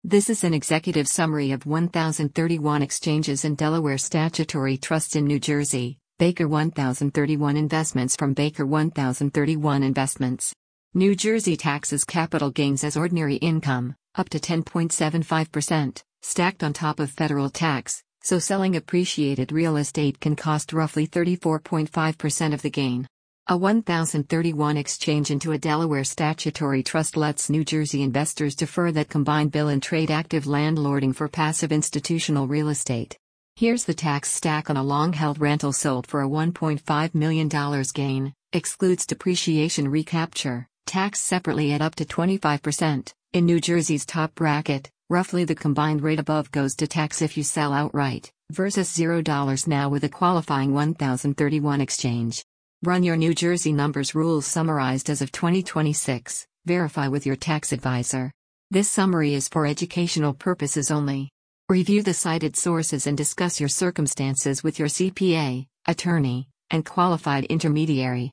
This is an executive summary of 1031 exchanges and Delaware statutory trusts in New Jersey. Baker 1031 investments from Baker 1031 Investments. New Jersey taxes capital gains as ordinary income, up to 10.75%, stacked on top of federal tax, so selling appreciated real estate can cost roughly 34.5% of the gain. A 1031 exchange into a Delaware statutory trust lets New Jersey investors defer that combined bill and trade active landlording for passive institutional real estate. Here's the tax stack on a long-held rental sold for a $1.5 million gain, excludes depreciation recapture, taxed separately at up to 25%. In New Jersey's top bracket, roughly the combined rate above goes to tax if you sell outright, versus $0 now with a qualifying 1031 exchange. Run your New Jersey numbers. Rules summarized as of 2026. Verify with your tax advisor. This summary is for educational purposes only. Review the cited sources and discuss your circumstances with your CPA, attorney, and qualified intermediary.